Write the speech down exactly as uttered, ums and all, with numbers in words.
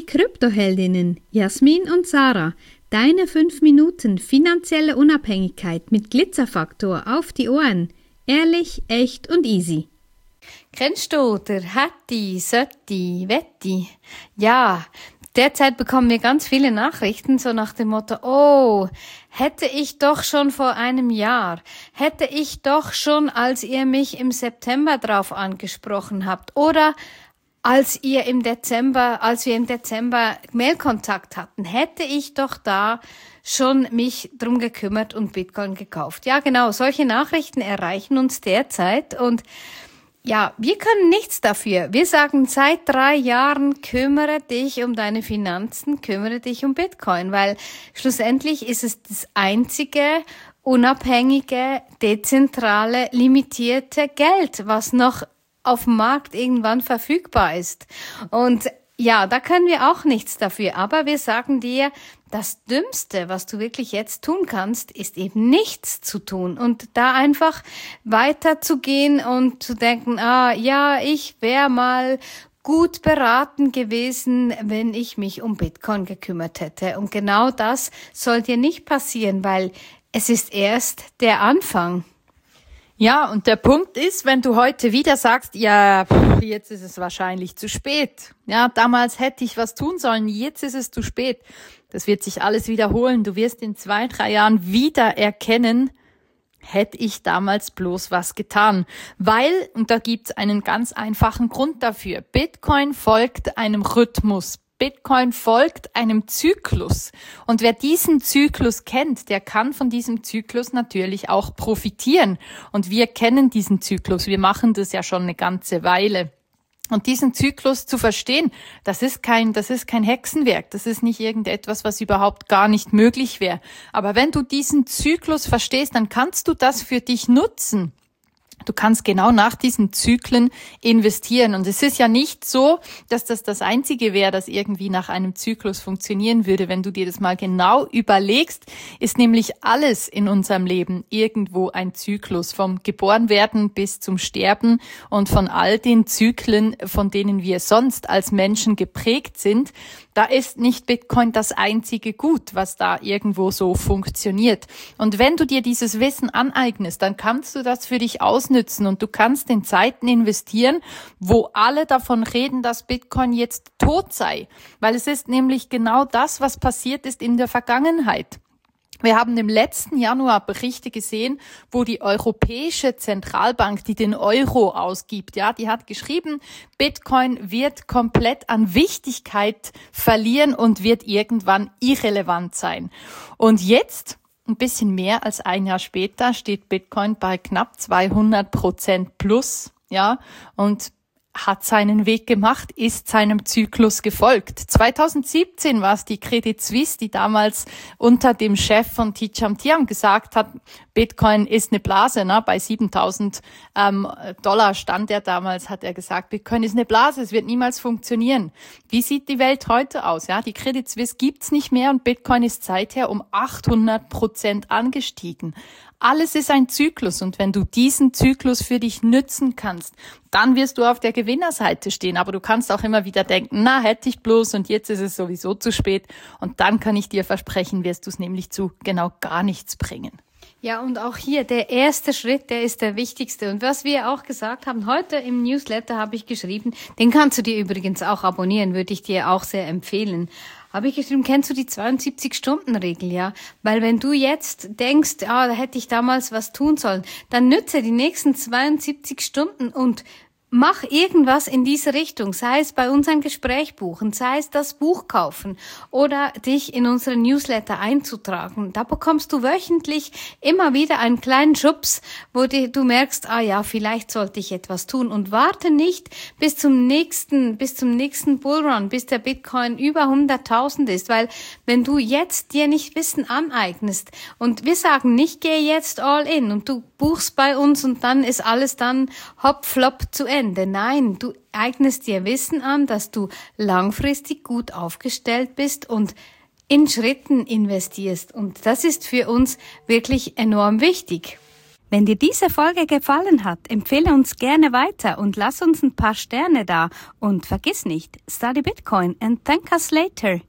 Kryptoheldinnen Jasmin und Sarah. Deine fünf Minuten finanzielle Unabhängigkeit mit Glitzerfaktor auf die Ohren. Ehrlich, echt und easy. Kennst du der Hätti, Sötti, Wetti? Ja, derzeit bekommen wir ganz viele Nachrichten so nach dem Motto, oh, hätte ich doch schon vor einem Jahr, hätte ich doch schon, als ihr mich im September drauf angesprochen habt oder als ihr im Dezember, als wir im Dezember Mailkontakt hatten, hätte ich doch da schon mich drum gekümmert und Bitcoin gekauft. Ja, genau, solche Nachrichten erreichen uns derzeit und ja, wir können nichts dafür. Wir sagen seit drei Jahren, kümmere dich um deine Finanzen, kümmere dich um Bitcoin, weil schlussendlich ist es das einzige unabhängige, dezentrale, limitierte Geld, was noch auf dem Markt irgendwann verfügbar ist. Und ja, da können wir auch nichts dafür. Aber wir sagen dir, das Dümmste, was du wirklich jetzt tun kannst, ist eben nichts zu tun und da einfach weiterzugehen und zu denken, ah, ja, ich wäre mal gut beraten gewesen, wenn ich mich um Bitcoin gekümmert hätte. Und genau das soll dir nicht passieren, weil es ist erst der Anfang. Ja, und der Punkt ist, wenn du heute wieder sagst, ja, jetzt ist es wahrscheinlich zu spät. Ja, damals hätte ich was tun sollen, jetzt ist es zu spät. Das wird sich alles wiederholen. Du wirst in zwei, drei Jahren wieder erkennen, hätte ich damals bloß was getan. Weil, und da gibt's einen ganz einfachen Grund dafür, Bitcoin folgt einem Rhythmus. Bitcoin folgt einem Zyklus. Und wer diesen Zyklus kennt, der kann von diesem Zyklus natürlich auch profitieren. Und wir kennen diesen Zyklus. Wir machen das ja schon eine ganze Weile. Und diesen Zyklus zu verstehen, das ist kein, das ist kein Hexenwerk. Das ist nicht irgendetwas, was überhaupt gar nicht möglich wäre. Aber wenn du diesen Zyklus verstehst, dann kannst du das für dich nutzen. Du kannst genau nach diesen Zyklen investieren. Und es ist ja nicht so, dass das das Einzige wäre, das irgendwie nach einem Zyklus funktionieren würde. Wenn du dir das mal genau überlegst, ist nämlich alles in unserem Leben irgendwo ein Zyklus. Vom Geborenwerden bis zum Sterben und von all den Zyklen, von denen wir sonst als Menschen geprägt sind. Da ist nicht Bitcoin das einzige Gut, was da irgendwo so funktioniert. Und wenn du dir dieses Wissen aneignest, dann kannst du das für dich ausnützen und du kannst in Zeiten investieren, wo alle davon reden, dass Bitcoin jetzt tot sei. Weil es ist nämlich genau das, was passiert ist in der Vergangenheit. Wir haben im letzten Januar Berichte gesehen, wo die Europäische Zentralbank, die den Euro ausgibt, ja, die hat geschrieben, Bitcoin wird komplett an Wichtigkeit verlieren und wird irgendwann irrelevant sein. Und jetzt, ein bisschen mehr als ein Jahr später, steht Bitcoin bei knapp zweihundert Prozent plus, ja, und hat seinen Weg gemacht, ist seinem Zyklus gefolgt. zweitausendsiebzehn war es die Credit Suisse, die damals unter dem Chef von Tichamtiam gesagt hat, Bitcoin ist eine Blase, ne? Bei siebentausend ähm, Dollar stand er damals, hat er gesagt, Bitcoin ist eine Blase, es wird niemals funktionieren. Wie sieht die Welt heute aus? Ja, die Credit Suisse gibt's nicht mehr und Bitcoin ist seither um achthundert Prozent angestiegen. Alles ist ein Zyklus und wenn du diesen Zyklus für dich nützen kannst, dann wirst du auf der Gewinnerseite stehen. Aber du kannst auch immer wieder denken, na, hätte ich bloß und jetzt ist es sowieso zu spät. Und dann kann ich dir versprechen, wirst du es nämlich zu genau gar nichts bringen. Ja, und auch hier, der erste Schritt, der ist der wichtigste. Und was wir auch gesagt haben, heute im Newsletter habe ich geschrieben, den kannst du dir übrigens auch abonnieren, würde ich dir auch sehr empfehlen. Habe ich geschrieben, kennst du die zweiundsiebzig-Stunden-Regel, ja? Weil wenn du jetzt denkst, ah, da hätte ich damals was tun sollen, dann nütze die nächsten zweiundsiebzig Stunden und mach irgendwas in diese Richtung, sei es bei uns ein Gespräch buchen, sei es das Buch kaufen oder dich in unsere Newsletter einzutragen. Da bekommst du wöchentlich immer wieder einen kleinen Schubs, wo du merkst, ah ja, vielleicht sollte ich etwas tun und warte nicht bis zum nächsten, bis zum nächsten Bullrun, bis der Bitcoin über hunderttausend ist, weil wenn du jetzt dir nicht Wissen aneignest und wir sagen nicht, geh jetzt all in und du buchst bei uns und dann ist alles dann hopp, flop zu Ende. Nein, du eignest dir Wissen an, dass du langfristig gut aufgestellt bist und in Schritten investierst. Und das ist für uns wirklich enorm wichtig. Wenn dir diese Folge gefallen hat, empfehle uns gerne weiter und lass uns ein paar Sterne da. Und vergiss nicht, study Bitcoin and thank us later.